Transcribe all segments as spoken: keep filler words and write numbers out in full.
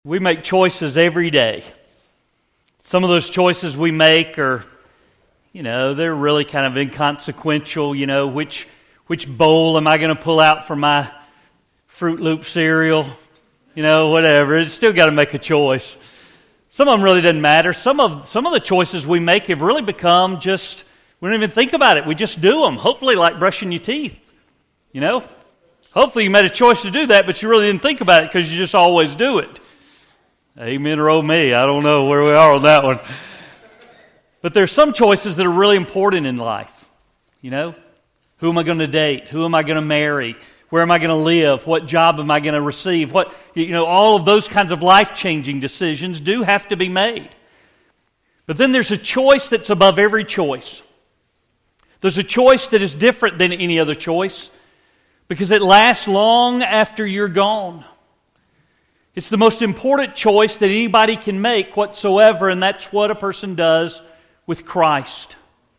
We make choices every day. Some of those choices we make are, you know, they're really kind of inconsequential. You know, which which bowl am I going to pull out for my Fruit Loop cereal? You know, whatever. It's still got to make a choice. Some of them really doesn't matter. Some of some of the choices we make have really become just, we don't even think about it. We just do them. Hopefully like brushing your teeth, you know. Hopefully you made a choice to do that, but you really didn't think about it because you just always do it. Amen or oh me. I don't know where we are on that one. But there's some choices that are really important in life. You know, who am I going to date? Who am I going to marry? Where am I going to live? What job am I going to receive? What, you know, all of those kinds of life-changing decisions do have to be made. But then there's a choice that's above every choice. There's a choice that is different than any other choice because it lasts long after you're gone. It's the most important choice that anybody can make whatsoever, and that's what a person does with Christ.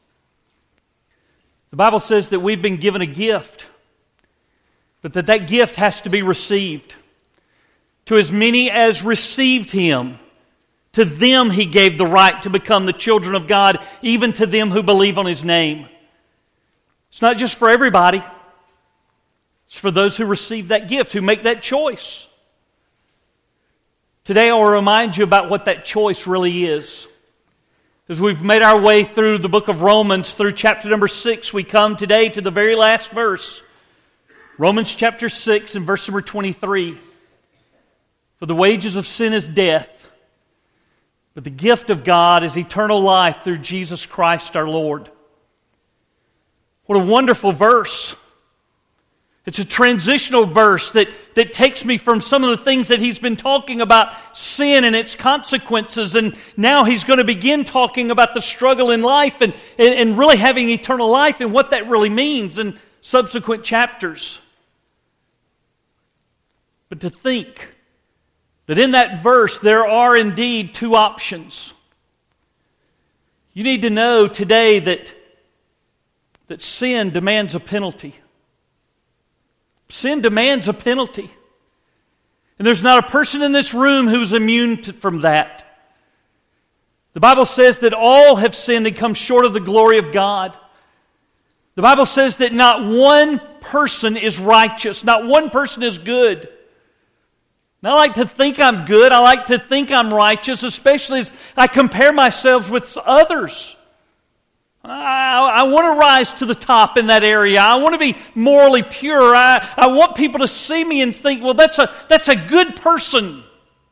The Bible says that we've been given a gift, but that that gift has to be received. To as many as received Him, to them He gave the right to become the children of God, even to them who believe on His name. It's not just for everybody. It's for those who receive that gift, who make that choice. Today I'll remind you about what that choice really is. As we've made our way through the book of Romans, through chapter number six, we come today to the very last verse. Romans chapter six and verse number twenty-three. For the wages of sin is death, but the gift of God is eternal life through Jesus Christ our Lord. What a wonderful verse. It's a transitional verse that, that takes me from some of the things that he's been talking about, sin and its consequences, and now he's going to begin talking about the struggle in life and, and, and really having eternal life and what that really means in subsequent chapters. But to think that in that verse there are indeed two options. You need to know today that, that sin demands a penalty. Sin demands a penalty. And there's not a person in this room who's immune to, from that. The Bible says that all have sinned and come short of the glory of God. The Bible says that not one person is righteous. Not one person is good. And I like to think I'm good. I like to think I'm righteous, especially as I compare myself with others. I, I want to rise to the top in that area. I want to be morally pure. I, I want people to see me and think, well, that's a, that's a good person.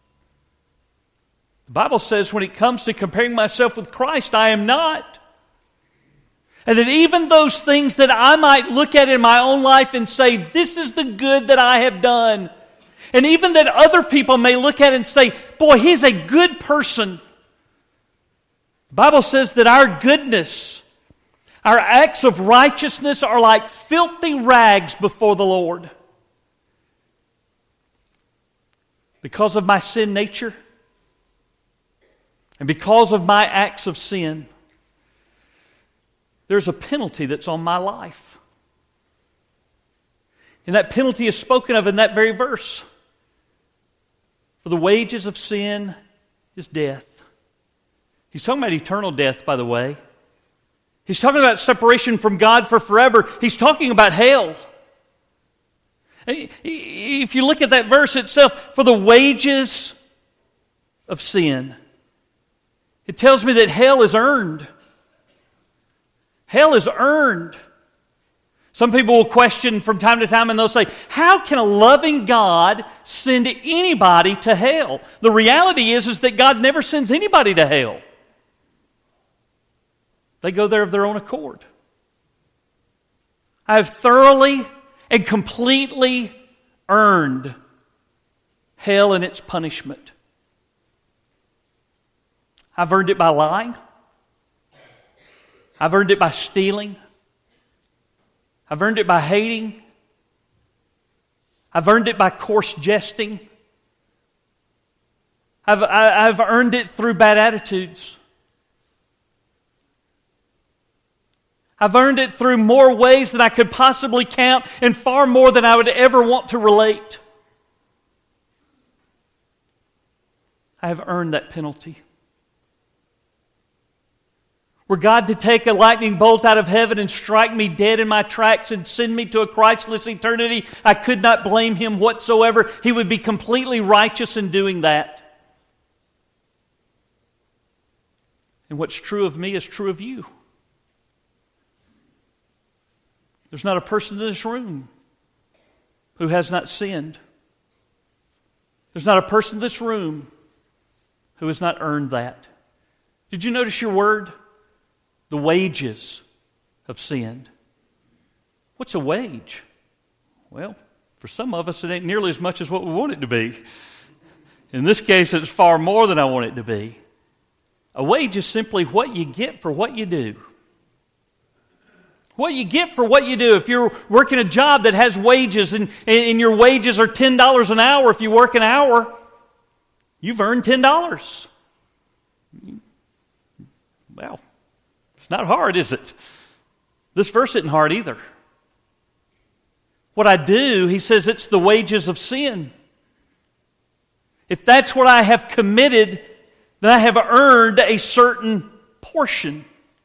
The Bible says when it comes to comparing myself with Christ, I am not. And that even those things that I might look at in my own life and say, this is the good that I have done. And even that other people may look at it and say, boy, he's a good person. The Bible says that our goodness, our acts of righteousness are like filthy rags before the Lord. Because of my sin nature and because of my acts of sin, there's a penalty that's on my life. And that penalty is spoken of in that very verse. For the wages of sin is death. He's talking about eternal death, by the way. He's talking about separation from God for forever. He's talking about hell. If you look at that verse itself, for the wages of sin, it tells me that hell is earned. Hell is earned. Some people will question from time to time and they'll say, how can a loving God send anybody to hell? The reality is, is that God never sends anybody to hell. They go there of their own accord. I have thoroughly and completely earned hell and its punishment. I've earned it by lying. I've earned it by stealing. I've earned it by hating. I've earned it by coarse jesting. I've, I, I've earned it through bad attitudes. I've earned it through more ways than I could possibly count and far more than I would ever want to relate. I have earned that penalty. Were God to take a lightning bolt out of heaven and strike me dead in my tracks and send me to a Christless eternity, I could not blame Him whatsoever. He would be completely righteous in doing that. And what's true of me is true of you. There's not a person in this room who has not sinned. There's not a person in this room who has not earned that. Did you notice your word? The wages of sin. What's a wage? Well, for some of us, it ain't nearly as much as what we want it to be. In this case, it's far more than I want it to be. A wage is simply what you get for what you do. What you get for what you do. If you're working a job that has wages and, and your wages are ten dollars an hour, if you work an hour, you've earned ten dollars. Well, it's not hard, is it? This verse isn't hard either. What I do, he says, it's the wages of sin. If that's what I have committed, then I have earned a certain portion.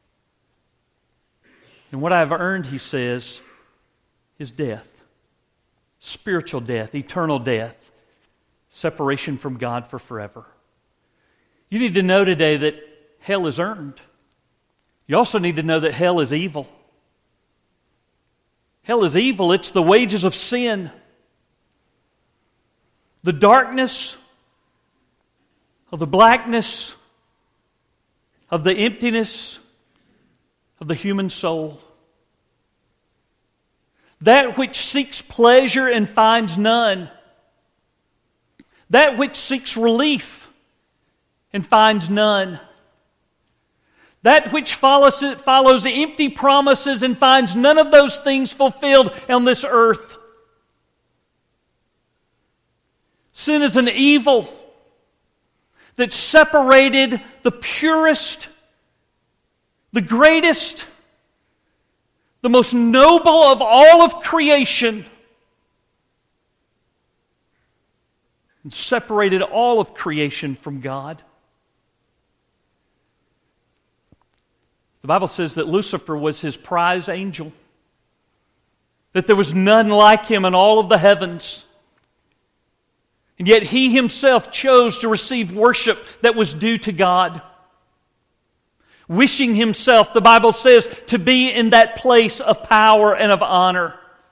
And what I have earned, he says, is death. Spiritual death, eternal death, separation from God for forever. You need to know today that hell is earned. You also need to know that hell is evil. Hell is evil. It's the wages of sin. The darkness of the blackness of the emptiness of the human soul. That which seeks pleasure and finds none. That which seeks relief and finds none. That which follows, follows empty promises and finds none of those things fulfilled on this earth. Sin is an evil that separated the purest, the greatest, the most noble of all of creation, and separated all of creation from God. The Bible says that Lucifer was his prize angel, that there was none like him in all of the heavens. And yet he himself chose to receive worship that was due to God. Wishing himself, the Bible says, to be in that place of power and of honor.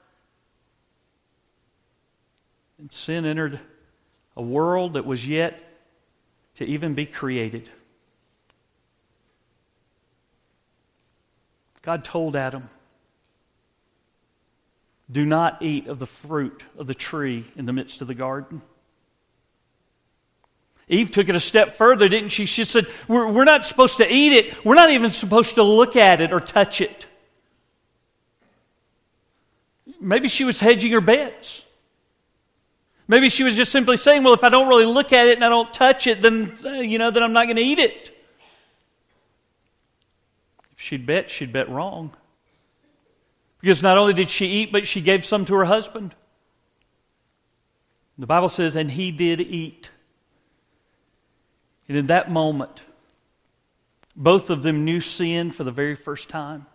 And sin entered a world that was yet to even be created. God told Adam, do not eat of the fruit of the tree in the midst of the garden. Eve took it a step further, didn't she? She said, we're, we're not supposed to eat it. We're not even supposed to look at it or touch it. Maybe she was hedging her bets. Maybe she was just simply saying, well, if I don't really look at it and I don't touch it, then, uh, you know, then I'm not going to eat it. If she'd bet, she'd bet wrong. Because not only did she eat, but she gave some to her husband. The Bible says, and he did eat. And in that moment, both of them knew sin for the very first time.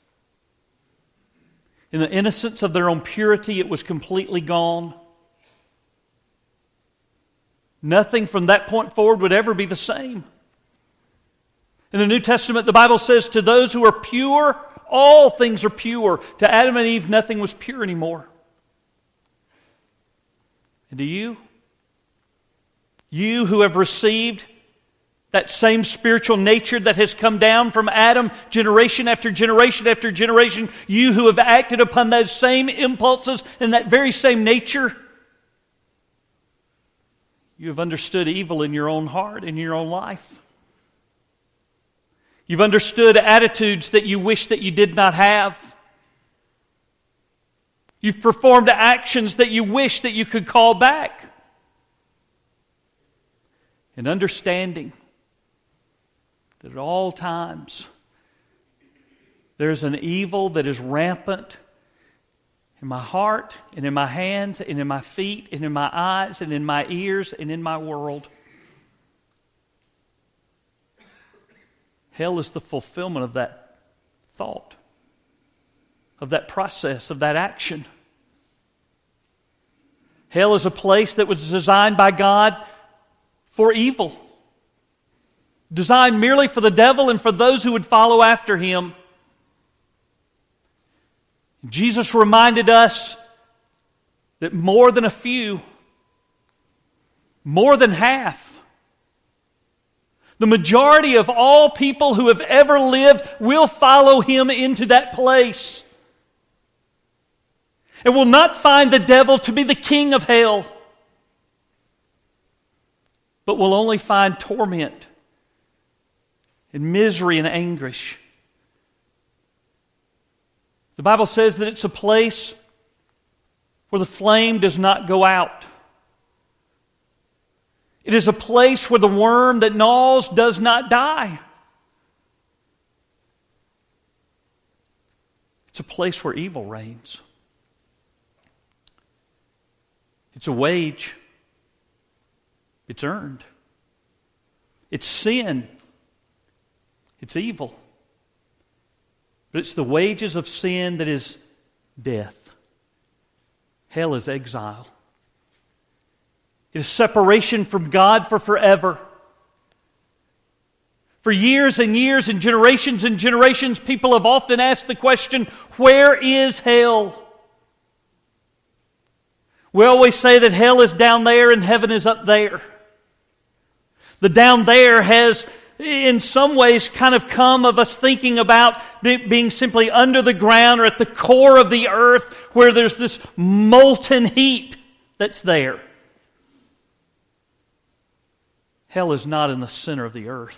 In the innocence of their own purity, it was completely gone. Nothing from that point forward would ever be the same. In the New Testament, the Bible says, to those who are pure, all things are pure. To Adam and Eve, nothing was pure anymore. And to you, you who have received that same spiritual nature that has come down from Adam generation after generation after generation, you who have acted upon those same impulses and that very same nature, you have understood evil in your own heart, in your own life. You've understood attitudes that you wish that you did not have. You've performed actions that you wish that you could call back. And understanding that at all times there's an evil that is rampant in my heart and in my hands and in my feet and in my eyes and in my ears and in my world. Hell is the fulfillment of that thought, of that process, of that action. Hell is a place that was designed by God for evil, designed merely for the devil and for those who would follow after him. Jesus reminded us that more than a few, more than half, the majority of all people who have ever lived will follow him into that place, and will not find the devil to be the king of hell, but will only find torment and misery and anguish. The Bible says that it's a place where the flame does not go out. It is a place where the worm that gnaws does not die. It's a place where evil reigns. It's a wage. It's earned. It's sin. It's evil. But it's the wages of sin that is death. Hell is exile. It is separation from God for forever. For years and years and generations and generations, people have often asked the question, where is hell? We always say that hell is down there and heaven is up there. The down there has, in some ways, kind of come of us thinking about being simply under the ground or at the core of the earth where there's this molten heat that's there. Hell is not in the center of the earth.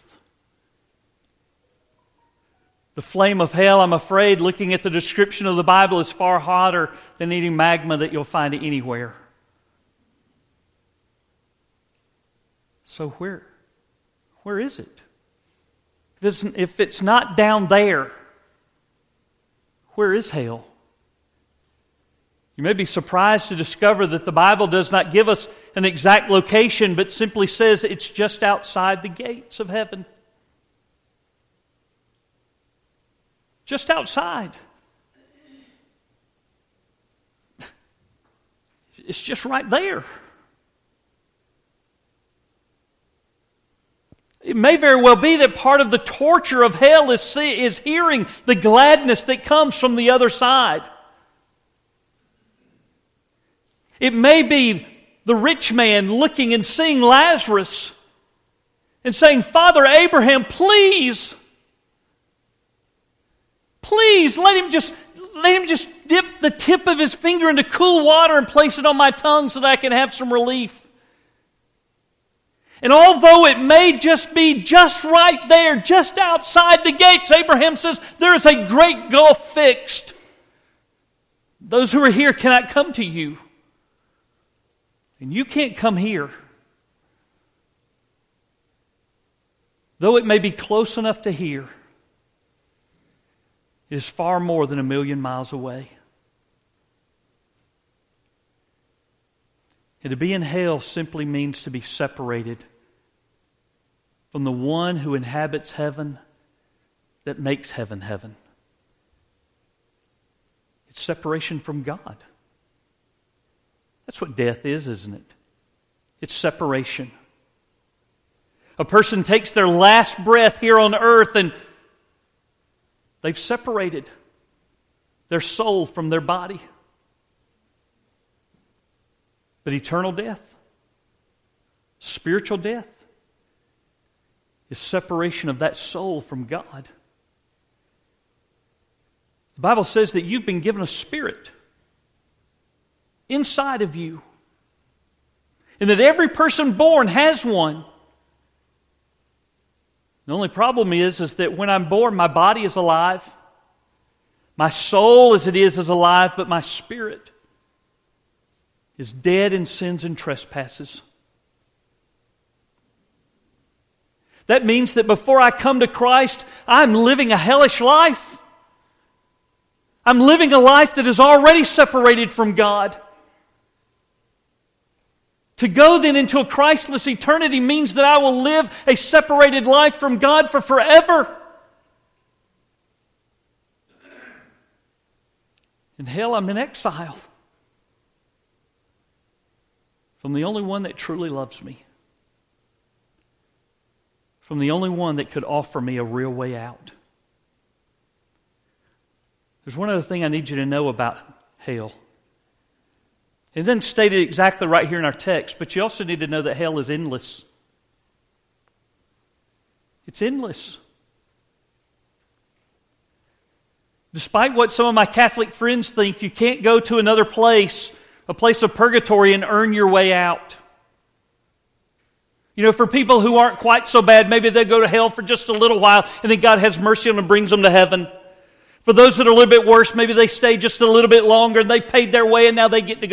The flame of hell, I'm afraid, looking at the description of the Bible, is far hotter than any magma that you'll find anywhere. So where, where is it? If it's, if it's not down there, where is hell? You may be surprised to discover that the Bible does not give us an exact location, but simply says it's just outside the gates of heaven. Just outside. It's just right there. It may very well be that part of the torture of hell is, see, is hearing the gladness that comes from the other side. It may be the rich man looking and seeing Lazarus and saying, Father Abraham, please, please let him just let him just dip the tip of his finger into cool water and place it on my tongue so that I can have some relief. And although it may just be just right there, just outside the gates, Abraham says, there is a great gulf fixed. Those who are here cannot come to you. And you can't come here. Though it may be close enough to hear, it is far more than a million miles away. And to be in hell simply means to be separated from the one who inhabits heaven that makes heaven heaven. It's separation from God. That's what death is, isn't it? It's separation. A person takes their last breath here on earth and they've separated their soul from their body. But eternal death, spiritual death, is separation of that soul from God. The Bible says that you've been given a spirit inside of you, and that every person born has one. The only problem is, is that when I'm born, my body is alive. My soul, as it is, is alive, but my spirit is dead in sins and trespasses. That means that before I come to Christ, I'm living a hellish life. I'm living a life that is already separated from God. To go then into a Christless eternity means that I will live a separated life from God for forever. In hell, I'm in exile from the only one that truly loves me, from the only one that could offer me a real way out. There's one other thing I need you to know about hell. It doesn't state it exactly right here in our text, but you also need to know that hell is endless. It's endless. Despite what some of my Catholic friends think, you can't go to another place, a place of purgatory, and earn your way out. You know, for people who aren't quite so bad, maybe they go to hell for just a little while, and then God has mercy on them and brings them to heaven. For those that are a little bit worse, maybe they stay just a little bit longer, and they've paid their way, and now they get to go